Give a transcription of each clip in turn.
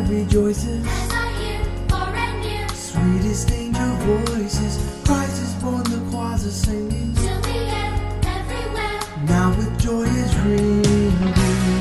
heart rejoices as I hear far and near. sweetest angel voices. Christ is born, the choirs are singing. Till the end, everywhere. Now with joy is ringing.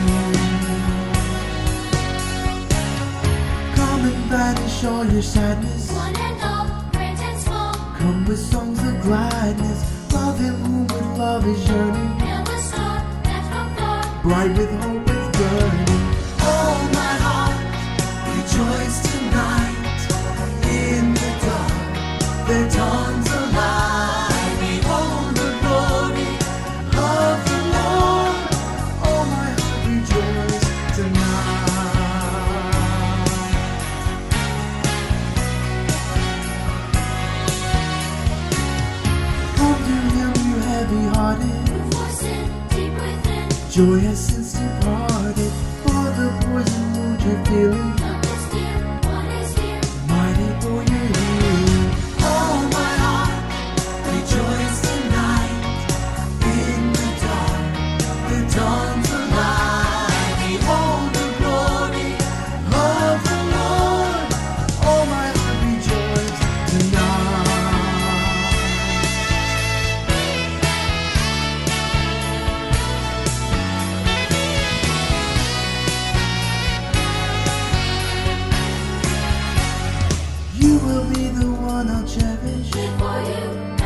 Come and banish all your sadness. One and all, great and small. Come with songs of gladness. Love him whom with love is yearning. Hail the star that from far. Bright with hope is burning. Oh my heart, rejoice tonight. In the dark, there dawns a light. Behold the glory of the Lord. Oh my heart, rejoice tonight. Come to him, you heavy-hearted. For sin deep within. Joy has since departed. For the poison wound you're feeling. Help is dear, one is here. Mighty for your healing. Oh my heart, rejoice tonight. In the dark, there dawns a light. Behold the glory of the Lord. Oh my heart, rejoice tonight. You will be the one I'll cherish. For you,